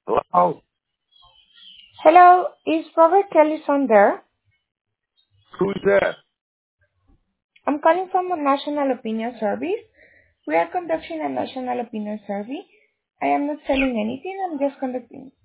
Hello? Hello, is Robert Kellison there? Who's that? I'm calling from a national opinion service. We are conducting a national opinion survey. I am not selling anything, I'm just conducting